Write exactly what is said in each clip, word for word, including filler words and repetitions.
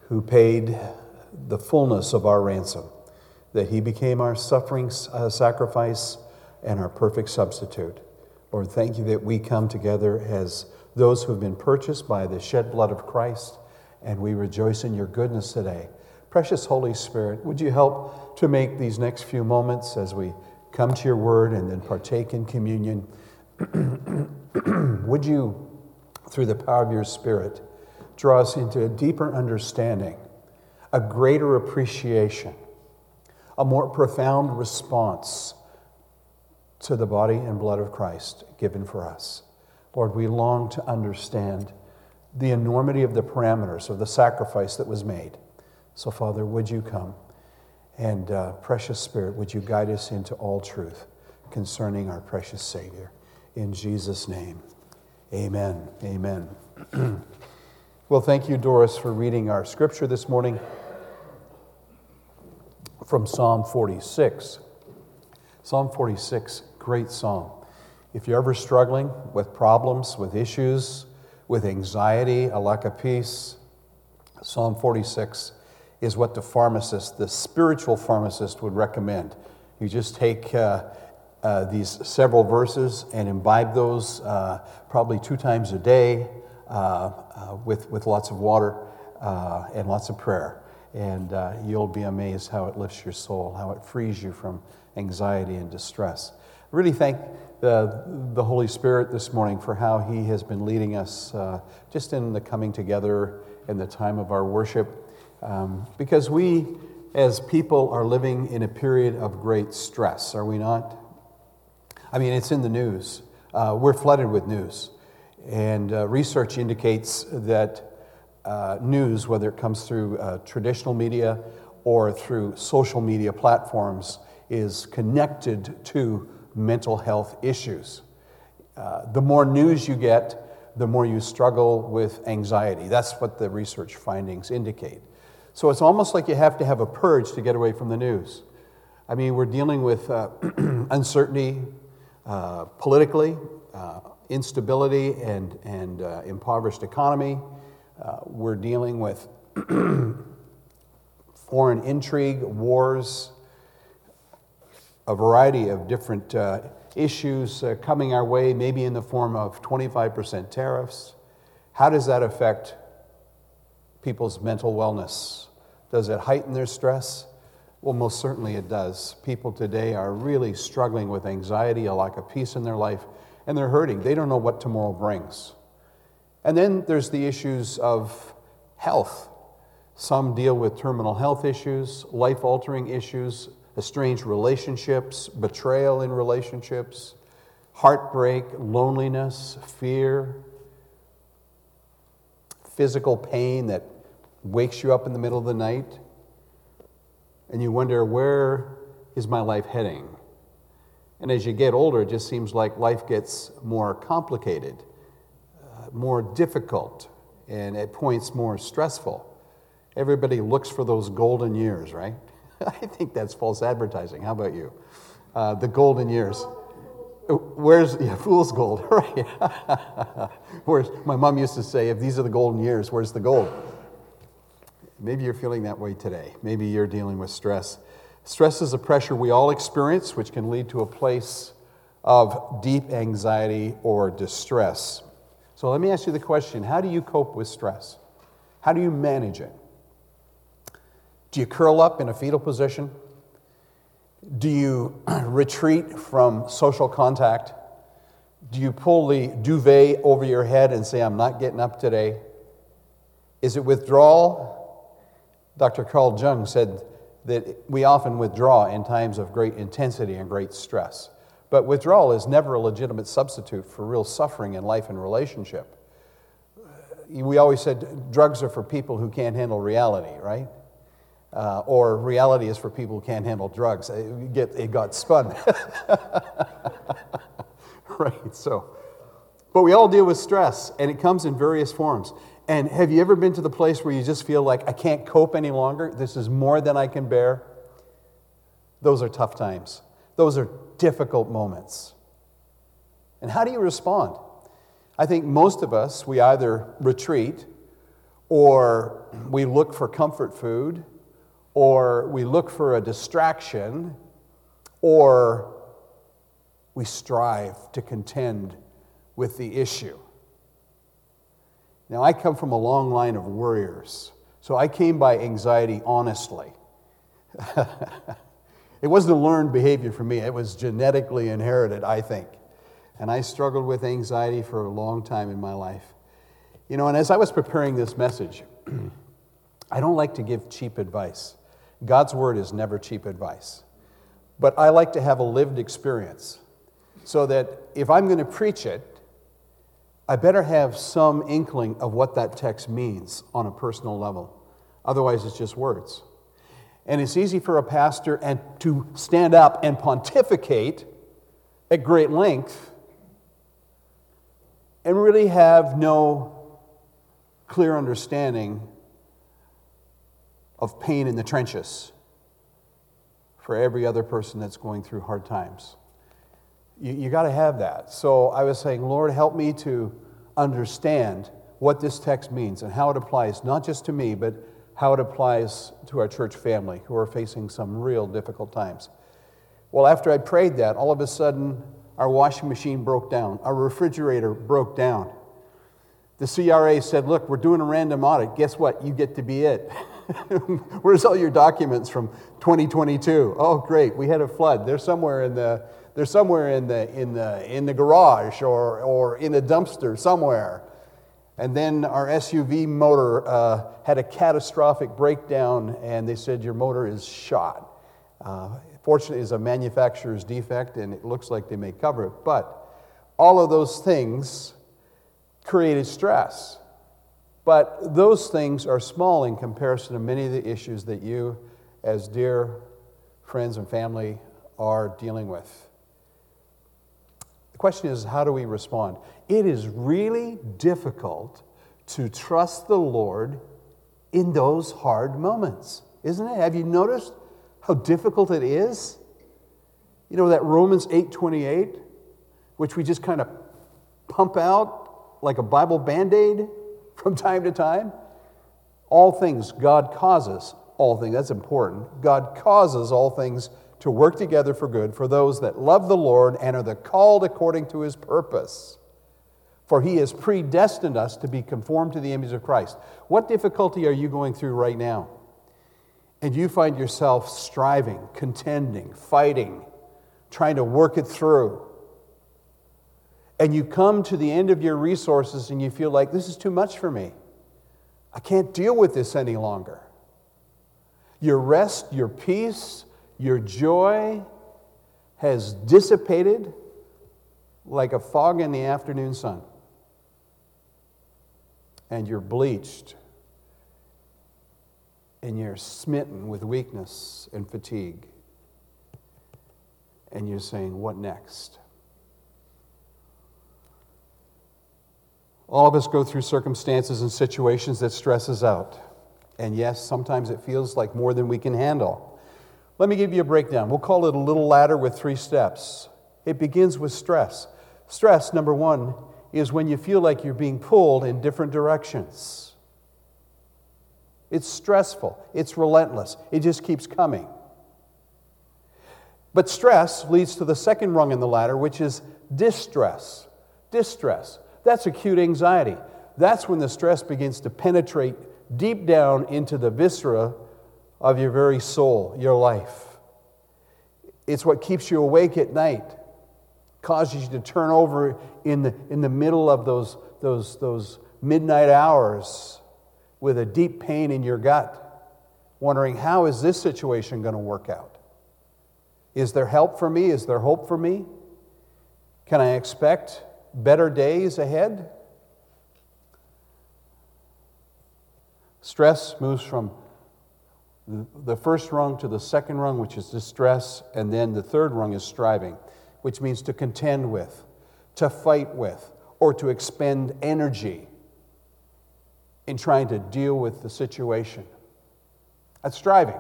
who paid the fullness of our ransom, that he became our suffering uh, sacrifice and our perfect substitute. Lord, thank you that we come together as those who have been purchased by the shed blood of Christ, and we rejoice in your goodness today. Precious Holy Spirit, would you help to make these next few moments as we come to your word and then partake in communion? Would you, through the power of your Spirit, draw us into a deeper understanding, a greater appreciation, a more profound response to the body and blood of Christ given for us. Lord, we long to understand the enormity of the parameters of the sacrifice that was made. So, Father, would you come? And uh, precious Spirit, would you guide us into all truth concerning our precious Savior? In Jesus' name, amen. Amen. Well, thank you, Doris, for reading our scripture this morning from Psalm forty-six. Psalm forty-six, great psalm. If you're ever struggling with problems, with issues, with anxiety, a lack of peace, Psalm forty-six is what the pharmacist, the spiritual pharmacist, would recommend. You just take uh, uh, these several verses and imbibe those uh, probably two times a day uh, uh, with, with lots of water uh, and lots of prayer. And uh, you'll be amazed how it lifts your soul, how it frees you from anxiety and distress. I really thank the, the Holy Spirit this morning for how he has been leading us uh, just in the coming together in the time of our worship. Um, because we, as people, are living in a period of great stress, are we not? I mean, it's in the news. Uh, we're flooded with news. And uh, research indicates that uh, news, whether it comes through uh, traditional media or through social media platforms, is connected to mental health issues. Uh, the more news you get, the more you struggle with anxiety. That's what the research findings indicate. So it's almost like you have to have a purge to get away from the news. I mean, we're dealing with uh, uncertainty uh, politically, uh, instability and, and uh, impoverished economy. Uh, we're dealing with foreign intrigue, wars, a variety of different uh, issues uh, coming our way, maybe in the form of twenty-five percent tariffs. How does that affect people's mental wellness? Does it heighten their stress? Well, most certainly it does. People today are really struggling with anxiety, a lack of peace in their life, and they're hurting. They don't know what tomorrow brings. And then there's the issues of health. Some deal with terminal health issues, life-altering issues, estranged relationships, betrayal in relationships, heartbreak, loneliness, fear, physical pain that wakes you up in the middle of the night, and you wonder, where is my life heading? And as you get older, it just seems like life gets more complicated, uh, more difficult, and at points more stressful. Everybody looks for those golden years, right? I think that's false advertising. How about you? Uh, the golden years. Where's, yeah, fool's gold, right? Where's, my mom used to say, if these are the golden years, where's the gold? Maybe you're feeling that way today. Maybe you're dealing with stress. Stress is a pressure we all experience, which can lead to a place of deep anxiety or distress. So let me ask you the question, how do you cope with stress? How do you manage it? Do you curl up in a fetal position? Do you retreat from social contact? Do you pull the duvet over your head and say, I'm not getting up today? Is it withdrawal? Doctor Carl Jung said that we often withdraw in times of great intensity and great stress. But withdrawal is never a legitimate substitute for real suffering in life and relationship. We always said drugs are for people who can't handle reality, right? Uh, or reality is for people who can't handle drugs. It, get, it got spun. Right, so. But we all deal with stress, and it comes in various forms. And have you ever been to the place where you just feel like, I can't cope any longer? This is more than I can bear? Those are tough times. Those are difficult moments. And how do you respond? I think most of us, we either retreat or we look for comfort food, or we look for a distraction, or we strive to contend with the issue. Now, I come from a long line of worriers, so I came by anxiety honestly. It wasn't a learned behavior for me. It was genetically inherited, I think. And I struggled with anxiety for a long time in my life. You know, and as I was preparing this message, I don't like to give cheap advice. God's word is never cheap advice. But I like to have a lived experience so that if I'm going to preach it, I better have some inkling of what that text means on a personal level. Otherwise, it's just words. And it's easy for a pastor and to stand up and pontificate at great length and really have no clear understanding of pain in the trenches for every other person that's going through hard times. You, you got to have that. So I was saying, Lord, help me to understand what this text means and how it applies not just to me, but how it applies to our church family who are facing some real difficult times. Well, after I prayed that, all of a sudden, our washing machine broke down. Our refrigerator broke down. The C R A said, look, we're doing a random audit. Guess what? You get to be it. Where's all your documents from twenty twenty-two? Oh, great. We had a flood. They're somewhere in the they're somewhere in the in the in the garage or or in a dumpster somewhere. And then our S U V motor uh, had a catastrophic breakdown, and they said your motor is shot. Uh, fortunately, it's a manufacturer's defect, and it looks like they may cover it. But all of those things created stress. But those things are small in comparison to many of the issues that you, as dear friends and family, are dealing with. The question is, how do we respond? It is really difficult to trust the Lord in those hard moments, isn't it? Have you noticed how difficult it is? You know, that Romans eight twenty-eight, which we just kind of pump out like a Bible Band-Aid from time to time. All things God causes, all things, that's important. God causes all things to work together for good for those that love the Lord and are the called according to His purpose. For He has predestined us to be conformed to the image of Christ. What difficulty are you going through right now? And you find yourself striving, contending, fighting, trying to work it through. And you come to the end of your resources and you feel like, this is too much for me. I can't deal with this any longer. Your rest, your peace, your joy has dissipated like a fog in the afternoon sun. And you're bleached. And you're smitten with weakness and fatigue. And you're saying, what next? All of us go through circumstances and situations that stress us out. And yes, sometimes it feels like more than we can handle. Let me give you a breakdown. We'll call it a little ladder with three steps. It begins with stress. Stress, number one, is when you feel like you're being pulled in different directions. It's stressful. It's relentless. It just keeps coming. But stress leads to the second rung in the ladder, which is distress. Distress. That's acute anxiety. That's when the stress begins to penetrate deep down into the viscera of your very soul, your life. It's what keeps you awake at night, causes you to turn over in the, in the middle of those, those, those midnight hours with a deep pain in your gut, wondering, how is this situation going to work out? Is there help for me? Is there hope for me? Can I expect better days ahead? Stress moves from the first rung to the second rung, which is distress, and then the third rung is striving, which means to contend with, to fight with, or to expend energy in trying to deal with the situation. That's striving.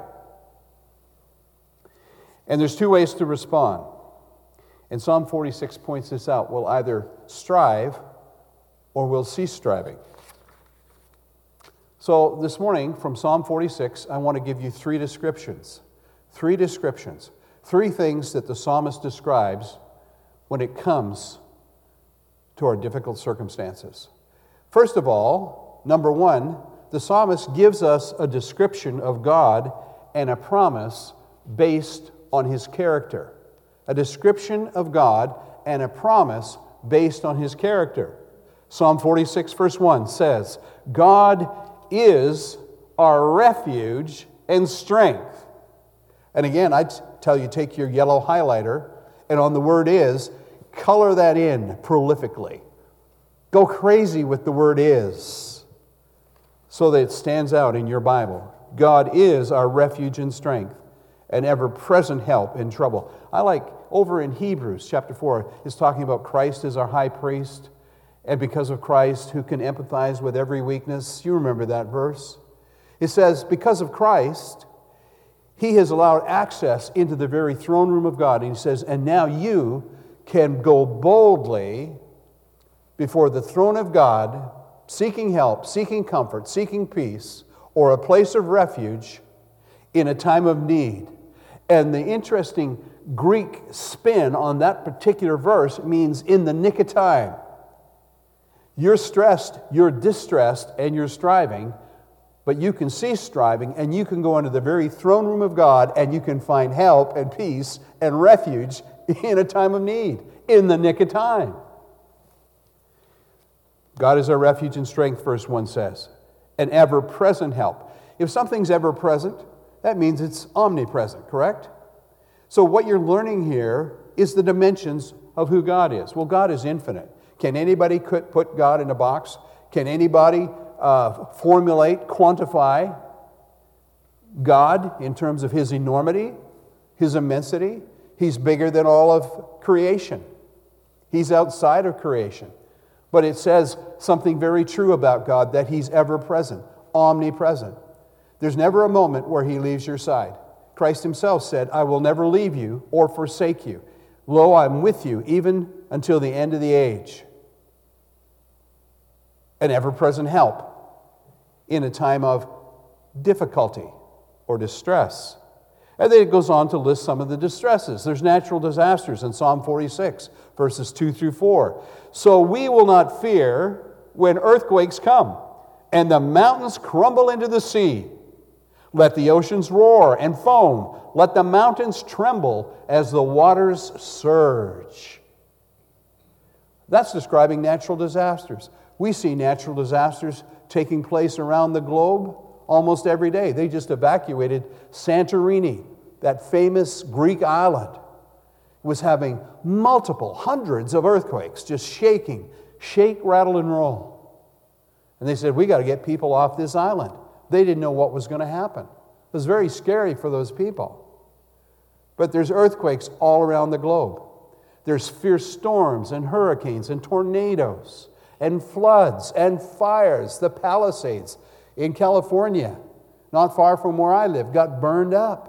And there's two ways to respond. And Psalm forty-six points this out. We'll either strive or we'll cease striving. So this morning from Psalm forty-six, I want to give you three descriptions. Three descriptions. Three things that the psalmist describes when it comes to our difficult circumstances. First of all, number one, the psalmist gives us a description of God and a promise based on his character. A description of God and a promise based on his character. Psalm forty-six verse one says, God is our refuge and strength. And again, I tell you, take your yellow highlighter, and on the word is, color that in prolifically. Go crazy with the word is, so that it stands out in your Bible. God is our refuge and strength, an ever-present help in trouble. I like, over in Hebrews chapter four, it's talking about Christ as our high priest, and because of Christ, who can empathize with every weakness. You remember that verse. It says, because of Christ, he has allowed access into the very throne room of God. And he says, and now you can go boldly before the throne of God, seeking help, seeking comfort, seeking peace, or a place of refuge in a time of need. And the interesting Greek spin on that particular verse means in the nick of time. You're stressed, you're distressed, and you're striving, but you can cease striving and you can go into the very throne room of God and you can find help and peace and refuge in a time of need, in the nick of time. God is our refuge and strength, verse one says, an ever-present help. If something's ever-present, that means it's omnipresent, correct? So what you're learning here is the dimensions of who God is. Well, God is infinite. Can anybody put God in a box? Can anybody uh, formulate, quantify God in terms of his enormity, his immensity? He's bigger than all of creation. He's outside of creation. But it says something very true about God, that he's ever present, omnipresent. There's never a moment where he leaves your side. Christ himself said, I will never leave you or forsake you. Lo, I'm with you even until the end of the age. An ever-present help in a time of difficulty or distress. And then it goes on to list some of the distresses. There's natural disasters in Psalm forty-six, verses two through four. So we will not fear when earthquakes come, and the mountains crumble into the sea. Let the oceans roar and foam. Let the mountains tremble as the waters surge. That's describing natural disasters. We see natural disasters taking place around the globe almost every day. They just evacuated Santorini, that famous Greek island. It was having multiple, hundreds of earthquakes, just shaking, shake, rattle, and roll. And they said, we got to get people off this island. They didn't know what was going to happen. It was very scary for those people. But there's earthquakes all around the globe. There's fierce storms and hurricanes and tornadoes and floods and fires. The Palisades in California, not far from where I live, got burned up.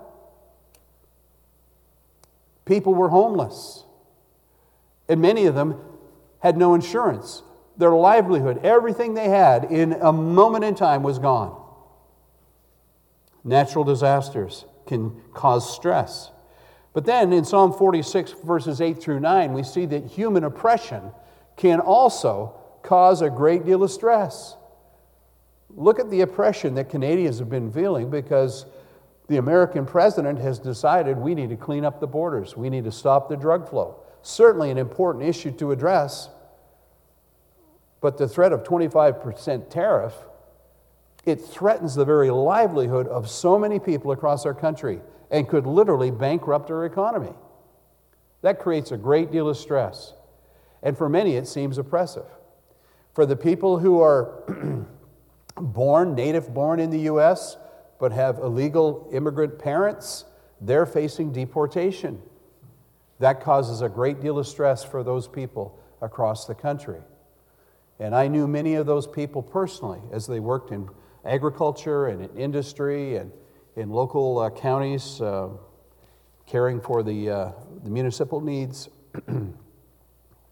People were homeless. And many of them had no insurance. Their livelihood, everything they had in a moment in time was gone. Natural disasters can cause stress. But then in Psalm forty-six, verses eight through nine, we see that human oppression can also cause a great deal of stress. Look at the oppression that Canadians have been feeling because the American president has decided we need to clean up the borders. We need to stop the drug flow. Certainly an important issue to address, but the threat of twenty-five percent tariff, it threatens the very livelihood of so many people across our country and could literally bankrupt our economy. That creates a great deal of stress. And for many, it seems oppressive. For the people who are born, native born in the U S, but have illegal immigrant parents, they're facing deportation. That causes a great deal of stress for those people across the country. And I knew many of those people personally as they worked in agriculture and in industry and in local uh, counties, uh, caring for the, uh, the municipal needs.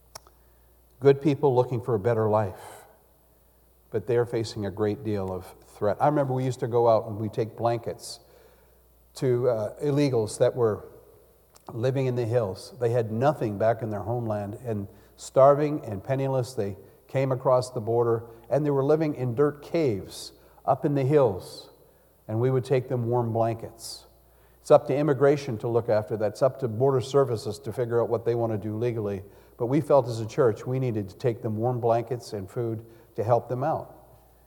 Good people looking for a better life. But they're facing a great deal of threat. I remember we used to go out and we take blankets to uh, illegals that were living in the hills. They had nothing back in their homeland, and starving and penniless, they came across the border, and they were living in dirt caves up in the hills, and we would take them warm blankets. It's up to immigration to look after that. It's up to border services to figure out what they want to do legally. But we felt as a church we needed to take them warm blankets and food to help them out.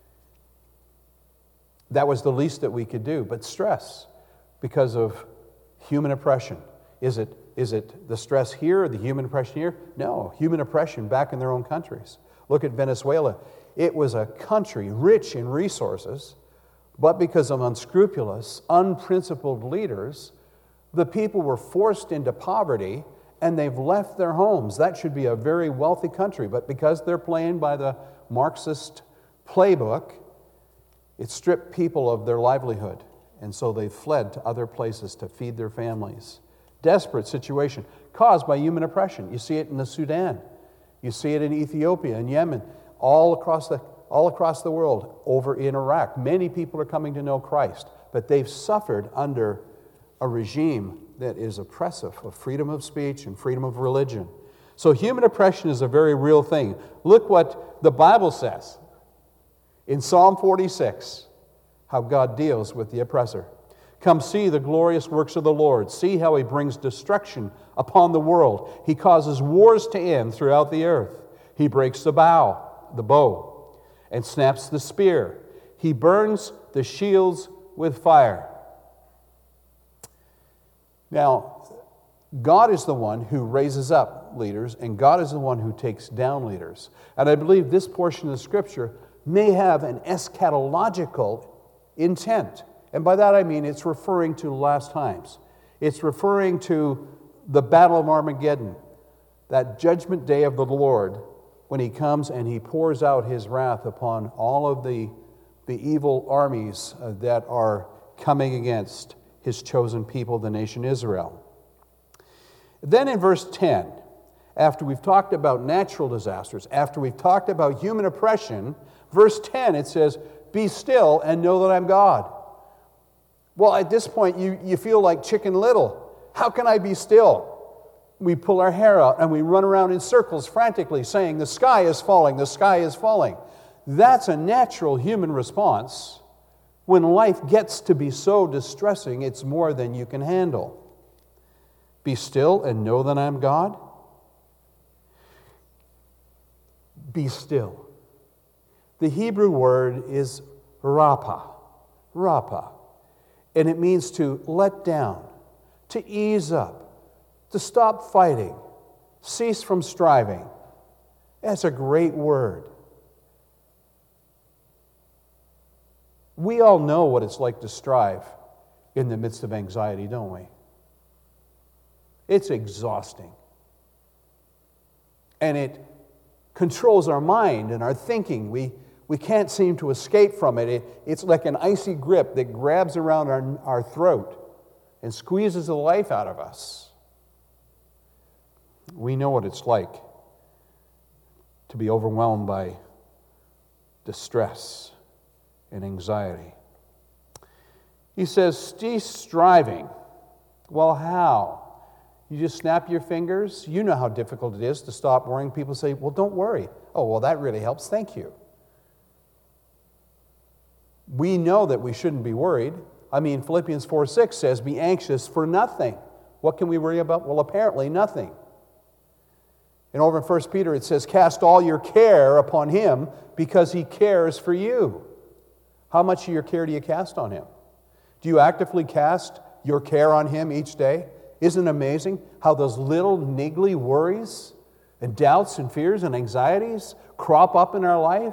That was the least that we could do. But stress, because of human oppression. Is it, is it the stress here or the human oppression here? No, human oppression back in their own countries. Look at Venezuela. It was a country rich in resources, but because of unscrupulous, unprincipled leaders, the people were forced into poverty and they've left their homes. That should be a very wealthy country, but because they're playing by the Marxist playbook, it stripped people of their livelihood, and so they fled to other places to feed their families. Desperate situation caused by human oppression. You see it in the Sudan. You see it in Ethiopia and Yemen, all across the all across the world, over in Iraq. Many people are coming to know Christ, but they've suffered under a regime that is oppressive of freedom of speech and freedom of religion. So human oppression is a very real thing. Look what the Bible says in Psalm forty-six, how God deals with the oppressor. Come see the glorious works of the Lord. See how he brings destruction upon the world. He causes wars to end throughout the earth. He breaks the bow, the bow, and snaps the spear. He burns the shields with fire. Now, God is the one who raises up leaders, and God is the one who takes down leaders. And I believe this portion of the Scripture may have an eschatological intent. And by that I mean it's referring to last times. It's referring to the Battle of Armageddon, that judgment day of the Lord, when he comes and he pours out his wrath upon all of the, the evil armies uh, that are coming against his chosen people, the nation Israel. Then in verse ten, after we've talked about natural disasters, after we've talked about human oppression, verse ten, it says, "Be still and know that I'm God." Well, at this point, you, you feel like Chicken Little. How can I be still? We pull our hair out and we run around in circles frantically saying, the sky is falling, the sky is falling. That's a natural human response. When life gets to be so distressing, it's more than you can handle. Be still and know that I'm God. Be still. The Hebrew word is rapa. Rapa. And it means to let down, to ease up, to stop fighting, cease from striving. That's a great word. We all know what it's like to strive in the midst of anxiety, don't we? It's exhausting. And it controls our mind and our thinking. We We can't seem to escape from it. it. It's like an icy grip that grabs around our, our throat and squeezes the life out of us. We know what it's like to be overwhelmed by distress and anxiety. He says, cease striving. Well, how? You just snap your fingers? You know how difficult it is to stop worrying. People say, well, don't worry. Oh, well, that really helps. Thank you. We know that we shouldn't be worried. I mean, Philippians four six says, be anxious for nothing. What can we worry about? Well, apparently nothing. And over in First Peter it says, cast all your care upon him because he cares for you. How much of your care do you cast on him? Do you actively cast your care on him each day? Isn't it amazing how those little niggly worries and doubts and fears and anxieties crop up in our life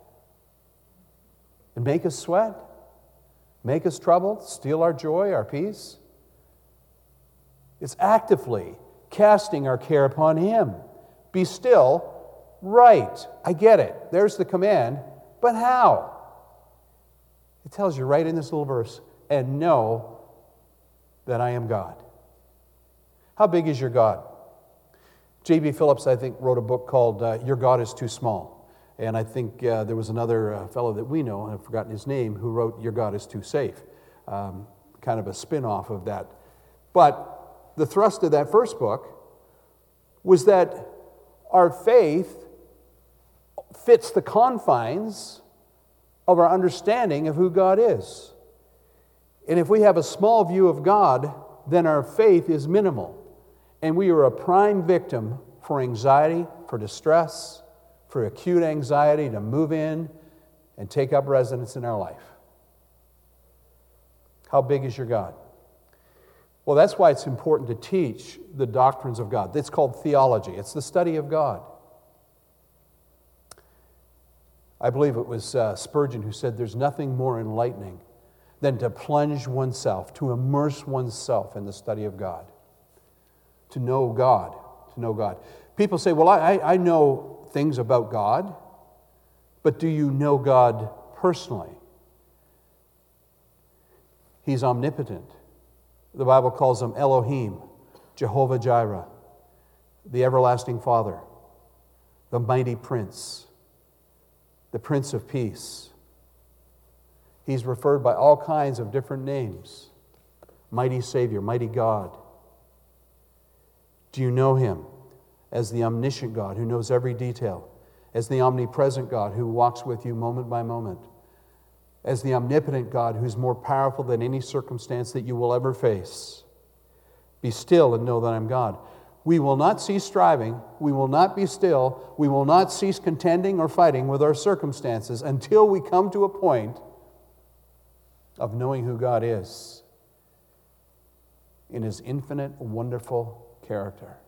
and make us sweat, make us troubled, steal our joy, our peace? It's actively casting our care upon him. Be still, right. I get it. There's the command. But how? It tells you right in this little verse, and know that I am God. How big is your God? J B Phillips, I think, wrote a book called uh, Your God is Too Small. And I think uh, there was another uh, fellow that we know, and I've forgotten his name, who wrote Your God is Too Safe, um, kind of a spin-off of that. But the thrust of that first book was that our faith fits the confines of our understanding of who God is. And if we have a small view of God, then our faith is minimal. And we are a prime victim for anxiety, for distress, for acute anxiety to move in and take up residence in our life. How big is your God? Well, that's why it's important to teach the doctrines of God. It's called theology. It's the study of God. I believe it was uh, Spurgeon who said there's nothing more enlightening than to plunge oneself, to immerse oneself in the study of God. To know God, to know God. People say, well, I, I know things about God, but do you know God personally? He's omnipotent. The Bible calls him Elohim, Jehovah Jireh, the everlasting Father, the mighty Prince, the Prince of Peace. He's referred by all kinds of different names. Mighty Savior, mighty God. Do you know him as the omniscient God who knows every detail? As the omnipresent God who walks with you moment by moment? As the omnipotent God who's more powerful than any circumstance that you will ever face? Be still and know that I'm God. We will not cease striving. We will not be still. We will not cease contending or fighting with our circumstances until we come to a point of knowing who God is in his infinite, wonderful character.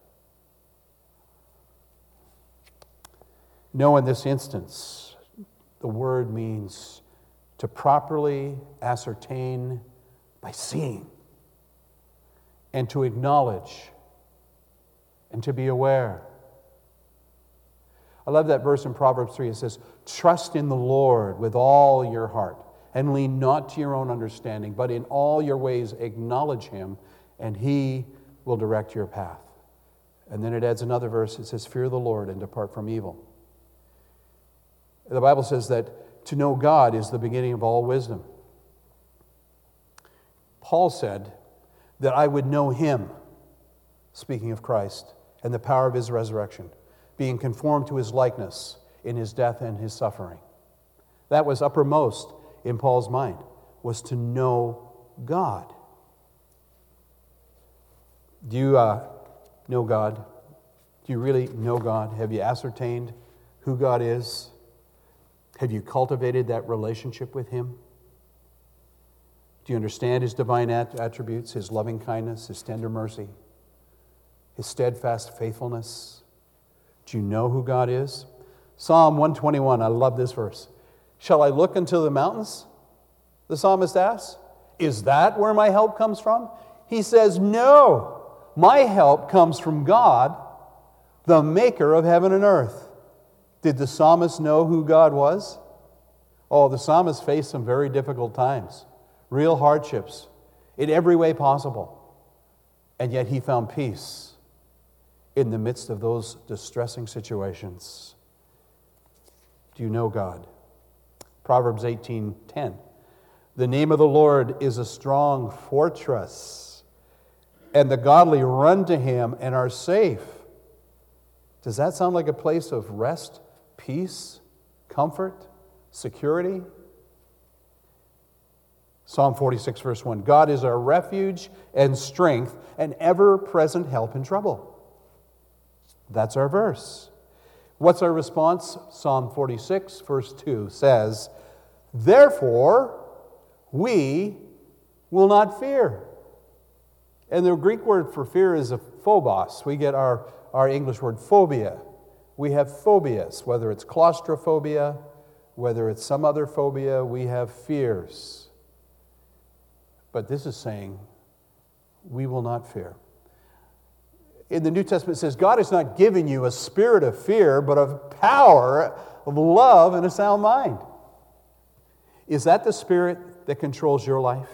Know in this instance, the word means to properly ascertain by seeing, and to acknowledge, and to be aware. I love that verse in Proverbs three. It says, trust in the Lord with all your heart, and lean not to your own understanding, but in all your ways acknowledge him, and he will direct your path. And then it adds another verse. It says, fear the Lord and depart from evil. The Bible says that to know God is the beginning of all wisdom. Paul said that I would know him, speaking of Christ, and the power of his resurrection, being conformed to his likeness in his death and his suffering. That was uppermost in Paul's mind, was to know God. Do you uh, know God? Do you really know God? Have you ascertained who God is? Have you cultivated that relationship with him? Do you understand his divine attributes, his loving kindness, his tender mercy, his steadfast faithfulness? Do you know who God is? Psalm one twenty-one, I love this verse. Shall I look unto the mountains? The psalmist asks. Is that where my help comes from? He says, no. My help comes from God, the maker of heaven and earth. Did the psalmist know who God was? Oh, the psalmist faced some very difficult times, real hardships, in every way possible. And yet he found peace in the midst of those distressing situations. Do you know God? Proverbs eighteen ten. The name of the Lord is a strong fortress, and the godly run to him and are safe. Does that sound like a place of rest, peace, comfort, security? Psalm forty-six, verse one. God is our refuge and strength, and ever-present help in trouble. That's our verse. What's our response? Psalm forty-six, verse two says, therefore, we will not fear. And the Greek word for fear is a phobos. We get our, our English word phobia. We have phobias, whether it's claustrophobia, whether it's some other phobia, we have fears. But this is saying, we will not fear. In the New Testament it says, God has not given you a spirit of fear, but of power, of love, and a sound mind. Is that the spirit that controls your life?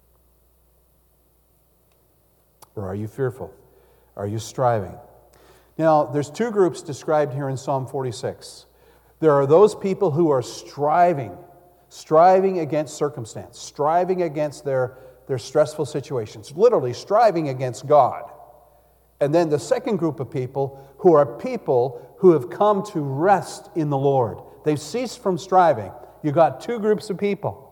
Or are you fearful? Are you striving? Now, there's two groups described here in Psalm forty-six. There are those people who are striving, striving against circumstance, striving against their, their stressful situations, literally striving against God. And then the second group of people who are people who have come to rest in the Lord. They've ceased from striving. You've got two groups of people.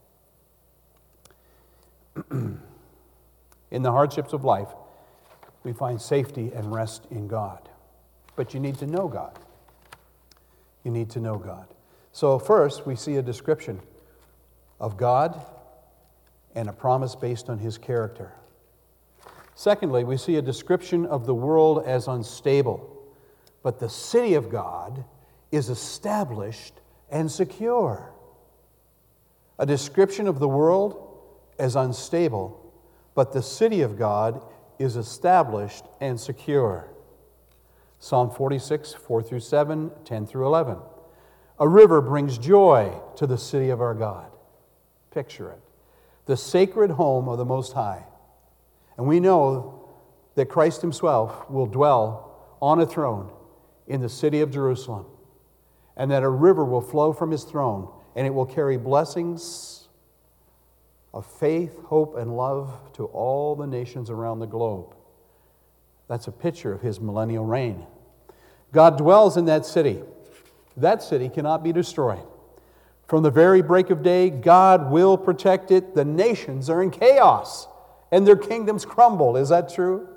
In the hardships of life, we find safety and rest in God. But you need to know God. You need to know God. So first, we see a description of God and a promise based on His character. Secondly, we see a description of the world as unstable. But the city of God is established and secure. A description of the world as unstable, but the city of God is established and secure. Psalm forty-six, four through seven, ten through eleven. A river brings joy to the city of our God. Picture it. The sacred home of the Most High. And we know that Christ Himself will dwell on a throne in the city of Jerusalem, and that a river will flow from His throne, and it will carry blessings of faith, hope, and love to all the nations around the globe. That's a picture of His millennial reign. God dwells in that city. That city cannot be destroyed. From the very break of day, God will protect it. The nations are in chaos, and their kingdoms crumble. Is that true?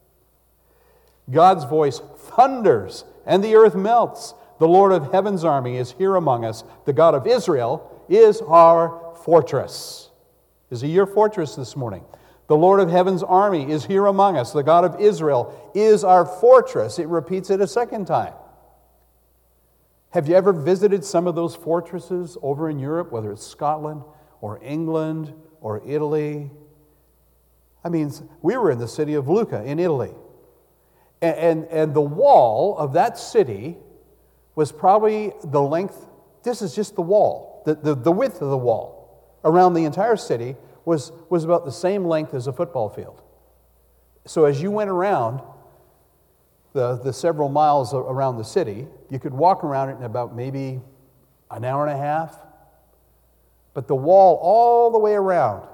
God's voice thunders, and the earth melts. The Lord of heaven's army is here among us. The God of Israel is our fortress. Is He your fortress this morning? The Lord of heaven's army is here among us. The God of Israel is our fortress. It repeats it a second time. Have you ever visited some of those fortresses over in Europe, whether it's Scotland or England or Italy? I mean, we were in the city of Lucca in Italy. And, and, and the wall of that city was probably the length, this is just the wall, the, the, the width of the wall around the entire city was, was about the same length as a football field. So as you went around the, the several miles around the city, you could walk around it in about maybe an hour and a half. But the wall all the way around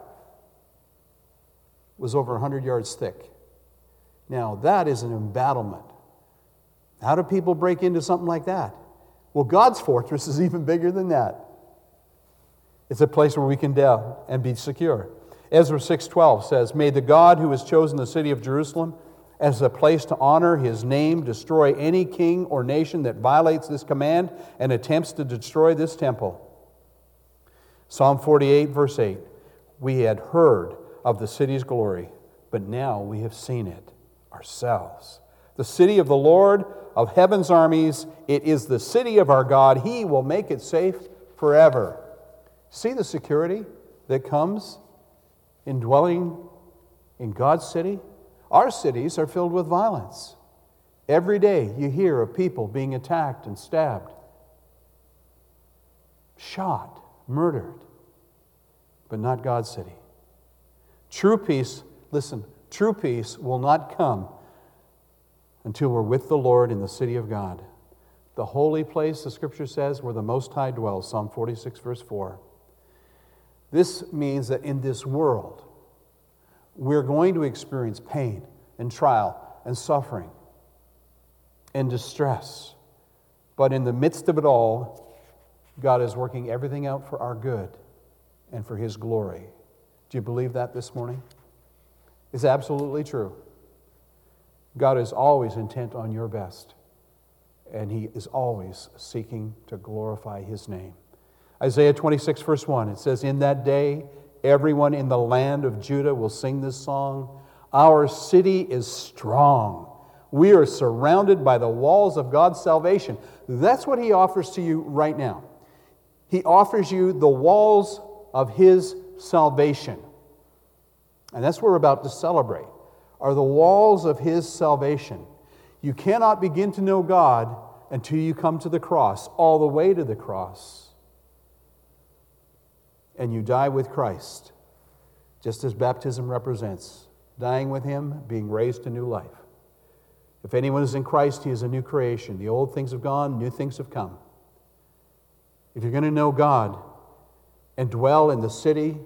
was over one hundred yards thick. Now, that is an embattlement. How do people break into something like that? Well, God's fortress is even bigger than that. It's a place where we can dwell and be secure. Ezra six twelve says, "May the God who has chosen the city of Jerusalem as a place to honor His name destroy any king or nation that violates this command and attempts to destroy this temple." Psalm forty-eight, verse eight, "We had heard of the city's glory, but now we have seen it ourselves. The city of the Lord of heaven's armies, it is the city of our God. He will make it safe forever." See the security that comes in dwelling in God's city? Our cities are filled with violence. Every day you hear of people being attacked and stabbed, shot, murdered, but not God's city. True peace, listen, true peace will not come until we're with the Lord in the city of God. The holy place, the Scripture says, where the Most High dwells, Psalm forty-six, verse four. This means that in this world, we're going to experience pain and trial and suffering and distress. But in the midst of it all, God is working everything out for our good and for His glory. Do you believe that this morning? It's absolutely true. God is always intent on your best, and He is always seeking to glorify His name. Isaiah twenty-six, verse one, it says, "In that day, everyone in the land of Judah will sing this song. Our city is strong. We are surrounded by the walls of God's salvation." That's what He offers to you right now. He offers you the walls of His salvation. And that's what we're about to celebrate, are the walls of His salvation. You cannot begin to know God until you come to the cross, all the way to the cross. And you die with Christ, just as baptism represents, dying with Him, being raised to new life. If anyone is in Christ, he is a new creation. The old things have gone, new things have come. If you're going to know God and dwell in the city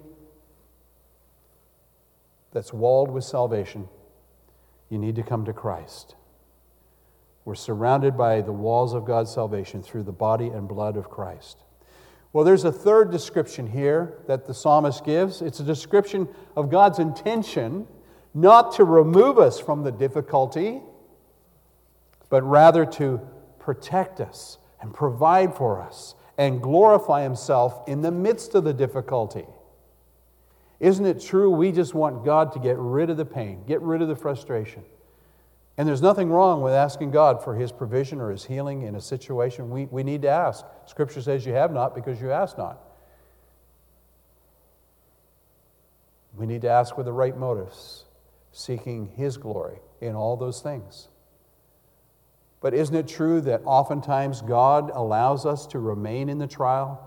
that's walled with salvation, you need to come to Christ. We're surrounded by the walls of God's salvation through the body and blood of Christ. Well, there's a third description here that the psalmist gives. It's a description of God's intention not to remove us from the difficulty, but rather to protect us and provide for us and glorify Himself in the midst of the difficulty. Isn't it true we just want God to get rid of the pain, get rid of the frustration? And there's nothing wrong with asking God for His provision or His healing in a situation. We, we need to ask. Scripture says you have not because you ask not. We need to ask with the right motives, seeking His glory in all those things. But isn't it true that oftentimes God allows us to remain in the trial?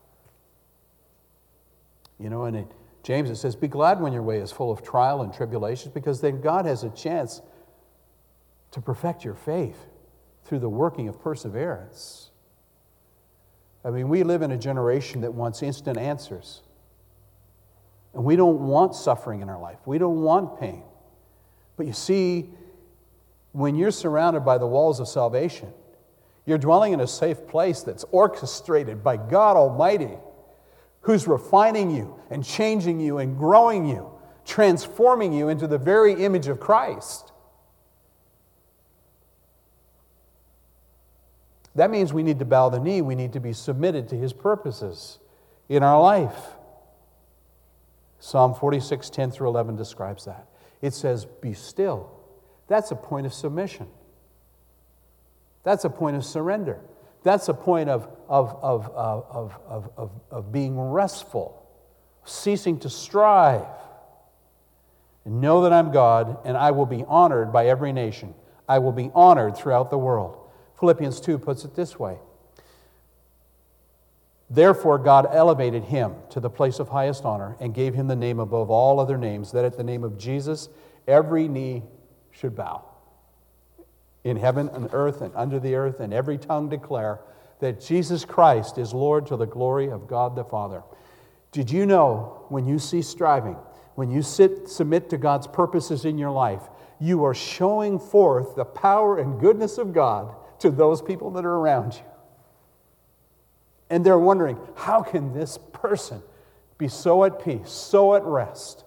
You know, and in James it says, be glad when your way is full of trial and tribulations, because then God has a chance to perfect your faith through the working of perseverance. I mean, we live in a generation that wants instant answers. And we don't want suffering in our life. We don't want pain. But you see, when you're surrounded by the walls of salvation, you're dwelling in a safe place that's orchestrated by God Almighty, who's refining you and changing you and growing you, transforming you into the very image of Christ. That means we need to bow the knee. We need to be submitted to His purposes in our life. Psalm forty-six, ten through eleven describes that. It says, be still. That's a point of submission. That's a point of surrender. That's a point of, of, of, of, of, of, of being restful, ceasing to strive. And know that I'm God, and I will be honored by every nation. I will be honored throughout the world. Philippians two puts it this way. Therefore God elevated Him to the place of highest honor and gave Him the name above all other names, that at the name of Jesus every knee should bow, in heaven and earth and under the earth, and every tongue declare that Jesus Christ is Lord, to the glory of God the Father. Did you know when you cease striving, when you sit, submit to God's purposes in your life, you are showing forth the power and goodness of God to those people that are around you? And they're wondering, how can this person be so at peace, so at rest,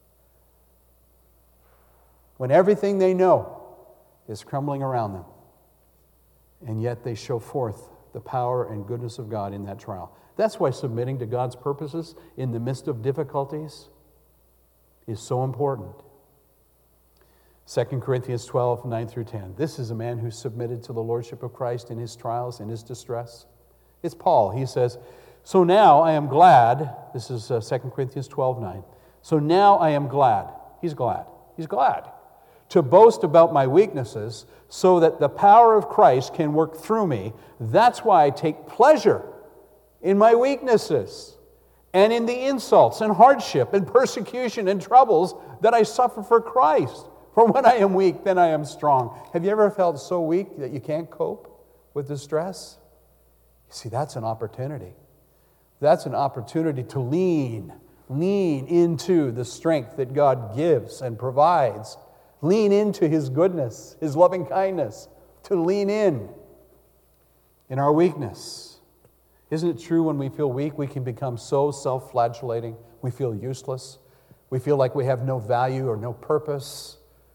when everything they know is crumbling around them? And yet they show forth the power and goodness of God in that trial. That's why submitting to God's purposes in the midst of difficulties is so important. Second Corinthians twelve, nine through ten. This is a man who submitted to the lordship of Christ in his trials, in his distress. It's Paul. He says, so now I am glad. This is uh, Second Corinthians twelve, nine. So now I am glad. He's glad. He's glad to boast about my weaknesses, so that the power of Christ can work through me. That's why I take pleasure in my weaknesses and in the insults and hardship and persecution and troubles that I suffer for Christ. For when I am weak, then I am strong. Have you ever felt so weak that you can't cope with distress? You see, that's an opportunity. That's an opportunity to lean, lean into the strength that God gives and provides. Lean into His goodness, His loving kindness, to lean in in our weakness. Isn't it true when we feel weak, we can become so self-flagellating, we feel useless, we feel like we have no value or no purpose?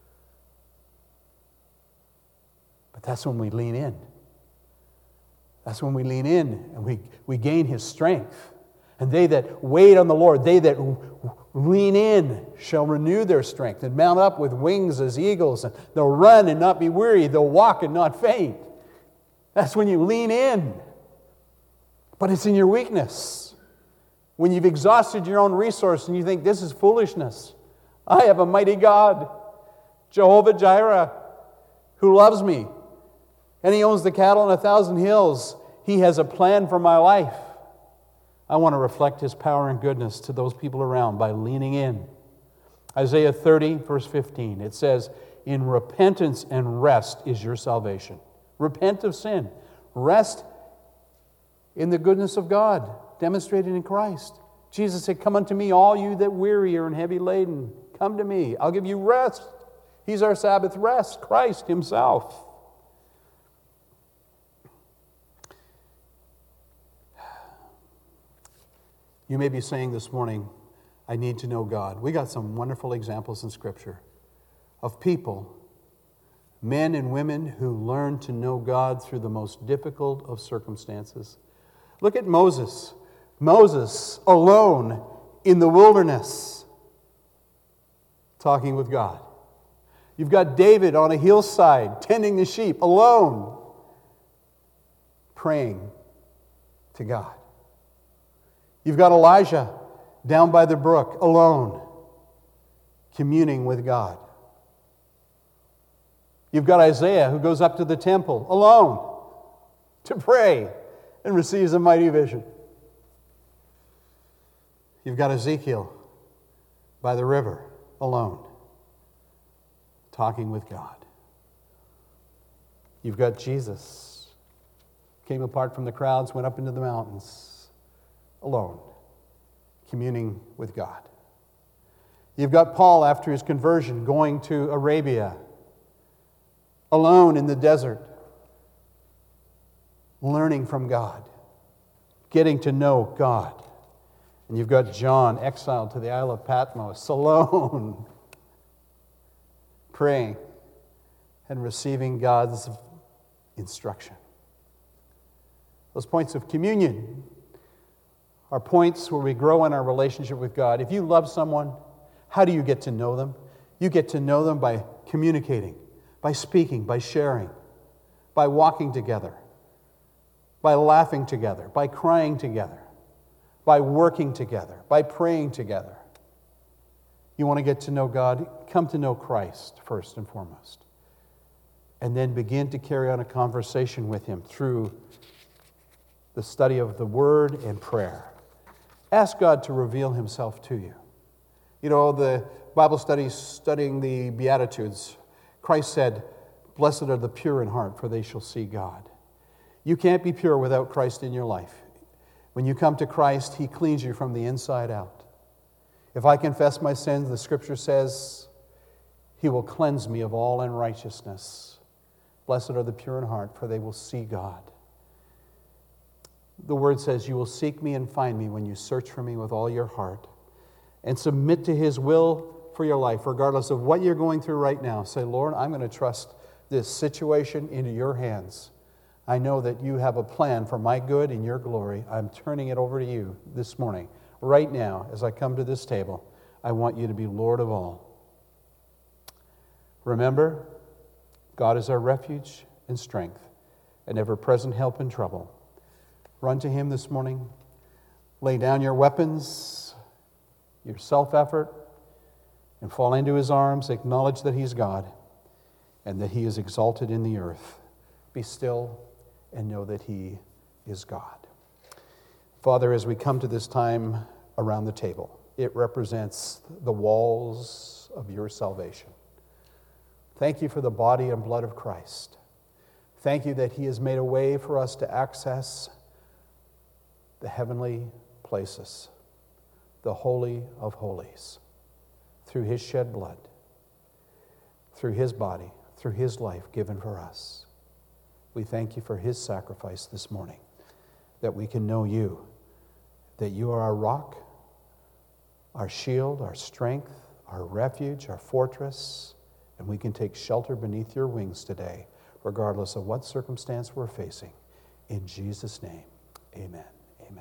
But that's when we lean in. That's when we lean in and we, we gain His strength. And they that wait on the Lord, they that lean in, shall renew their strength and mount up with wings as eagles. And they'll run and not be weary. They'll walk and not faint. That's when you lean in. But it's in your weakness. When you've exhausted your own resource and you think, this is foolishness. I have a mighty God, Jehovah Jireh, who loves me. And He owns the cattle on a thousand hills. He has a plan for my life. I want to reflect His power and goodness to those people around by leaning in. Isaiah thirty, verse fifteen, it says, in repentance and rest is your salvation. Repent of sin. Rest in the goodness of God, demonstrated in Christ. Jesus said, "Come unto me, all you that weary are and heavy laden. Come to me. I'll give you rest." He's our Sabbath rest, Christ himself. You may be saying this morning, "I need to know God." We got some wonderful examples in Scripture of people, men and women who learned to know God through the most difficult of circumstances. Look at Moses. Moses alone in the wilderness, talking with God. You've got David on a hillside, tending the sheep, alone, praying to God. You've got Elijah down by the brook, alone, communing with God. You've got Isaiah who goes up to the temple, alone, to pray and receives a mighty vision. You've got Ezekiel by the river, alone, talking with God. You've got Jesus, came apart from the crowds, went up into the mountains, alone, communing with God. You've got Paul after his conversion going to Arabia, alone in the desert, learning from God, getting to know God. And you've got John, exiled to the Isle of Patmos, alone, praying and receiving God's instruction. Those points of communion are points where we grow in our relationship with God. If you love someone, how do you get to know them? You get to know them by communicating, by speaking, by sharing, by walking together, by laughing together, by crying together, by working together, by praying together. You want to get to know God? Come to know Christ first and foremost. And then begin to carry on a conversation with Him through the study of the Word and prayer. Ask God to reveal Himself to you. You know, the Bible studies studying the Beatitudes, Christ said, "Blessed are the pure in heart, for they shall see God." You can't be pure without Christ in your life. When you come to Christ, He cleans you from the inside out. If I confess my sins, the Scripture says, He will cleanse me of all unrighteousness. Blessed are the pure in heart, for they will see God. The Word says, "You will seek me and find me when you search for me with all your heart." And submit to His will for your life, regardless of what you're going through right now. Say, "Lord, I'm going to trust this situation into your hands. I know that you have a plan for my good and your glory. I'm turning it over to you this morning. Right now, as I come to this table, I want you to be Lord of all." Remember, God is our refuge and strength, an ever-present help in trouble. Run to Him this morning. Lay down your weapons, your self-effort, and fall into His arms. Acknowledge that He's God and that He is exalted in the earth. Be still and know that He is God. Father, as we come to this time around the table, it represents the walls of your salvation. Thank you for the body and blood of Christ. Thank you that He has made a way for us to access the heavenly places, the Holy of Holies, through His shed blood, through His body, through His life given for us. We thank you for His sacrifice this morning, that we can know you, that you are our rock, our shield, our strength, our refuge, our fortress, and we can take shelter beneath your wings today, regardless of what circumstance we're facing. In Jesus' name, amen.